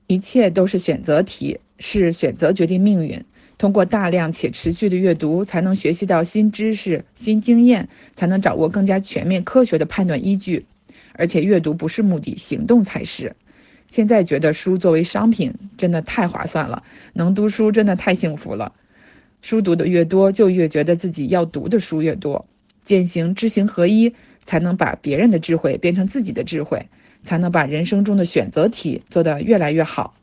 一切都是选择题，是选择决定命运。通过大量且持续的阅读，才能学习到新知识、新经验，才能掌握更加全面科学的判断依据。而且阅读不是目的，行动才是。现在觉得书作为商品真的太划算了，能读书真的太幸福了。书读的越多，就越觉得自己要读的书越多。践行知行合一，才能把别人的智慧变成自己的智慧，才能把人生中的选择题做得越来越好。